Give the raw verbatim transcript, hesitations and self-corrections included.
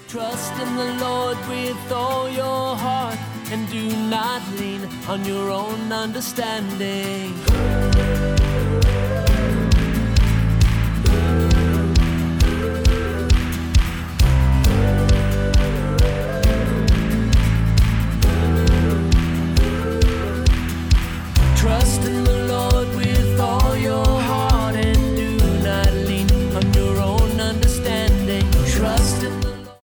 Trust in the Lord with all your heart, and do not lean on your own understanding.